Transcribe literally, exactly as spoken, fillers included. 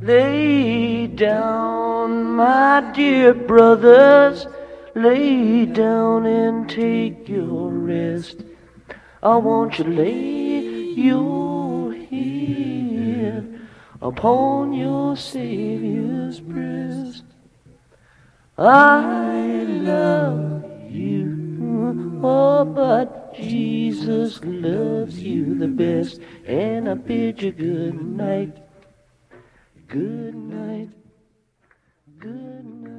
Lay down, my dear brothers, lay down and take your rest. I want you to lay your head upon your Savior's breast. I love you, oh, but Jesus loves you the best. And I bid you good night, good night, good night.